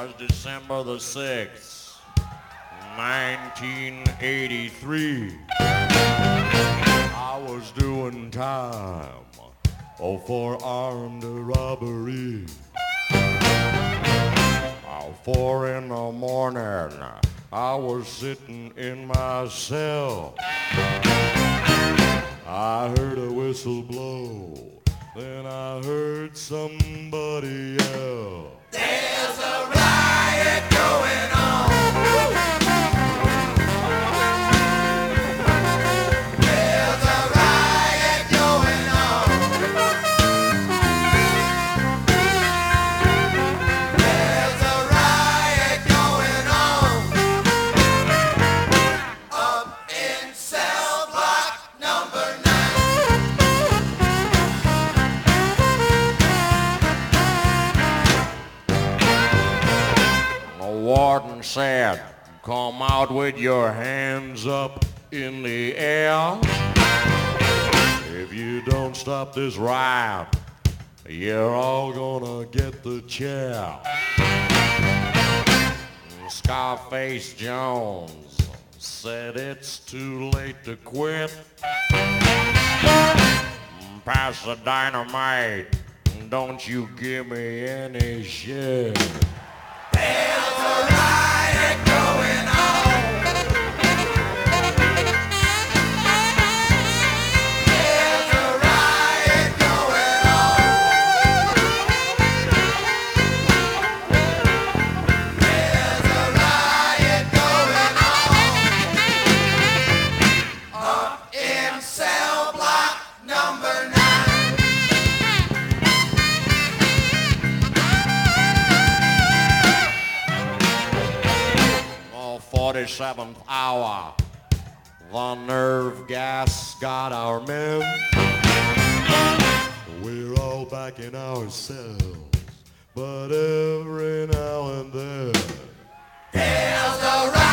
was December the 6th, 1983. I was doing time for armed robbery. 4 in the morning, I was sitting in my cell. I heard a whistle blow, then I heard somebody yell. There's a riot going on. There's a riot going on. There's a riot going on up in cell block number 9. The warden said, "Come out with your hands up in the air. If you don't stop this riot, you're all gonna get the chair." Scarface Jones said it's too late to quit. Pass the dynamite, don't you give me any shit. There's a riot going on. There's a riot going on. There's a riot going on up in cell block number 9. 47th hour, the nerve gas got our men. We're all back in our cells, but every now and then There's a riot.